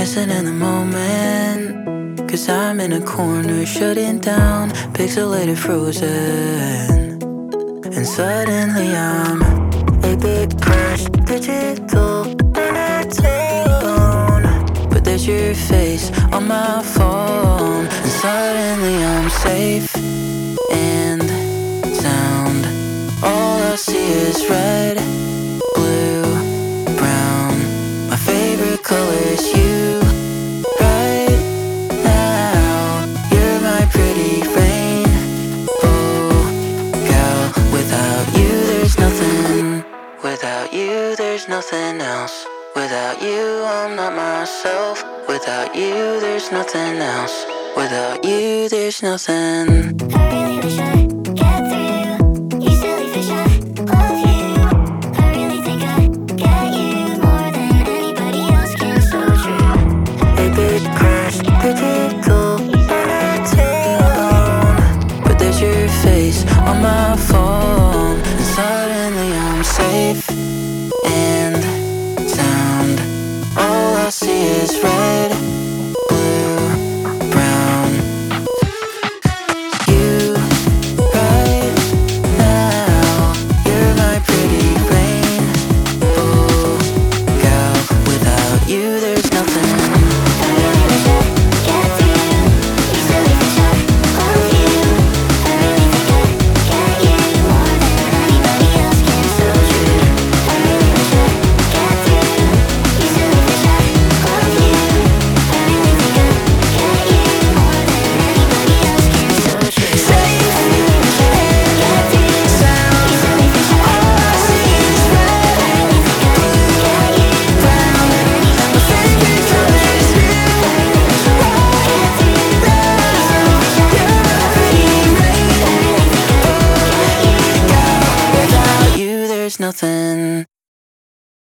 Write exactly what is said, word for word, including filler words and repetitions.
missing in the moment. Cause I'm in a corner, shutting down, pixelated, frozen. And suddenly I'm a big crash, digital monotone. But there's your face on my phone. And suddenly I'm safe and sound. All I see is red, blue, brown. My favorite color is you. Right now, you're my pretty rainbow gal. Without you, there's nothing. Without you, there's nothing else. Without you, I'm not myself. Without you, there's nothing else. Without you, there's nothing. I really wish I get through. You silly fish, I love you. I really think I get you more than anybody else can. So true. A big crash, digital monotone. But there's your face on my phone. And suddenly I'm safe and sound. All I see is red, blue, brown. You, right now, you're my pretty rainbow gal. Without you, there's nothing. I really wish I get through. You silly fish, I love you. I really think I get you more than anybody else can. So true. I really wish I get through. You silly fish, I love you. I really think I get you more than anybody else can. So true. Safe I really wish I get through. You silly fish, I love you. I really think I get you more than anybody else can. So true. I really wish I get through. You silly fish, I love you. I really think I get you. Without you, there's nothing.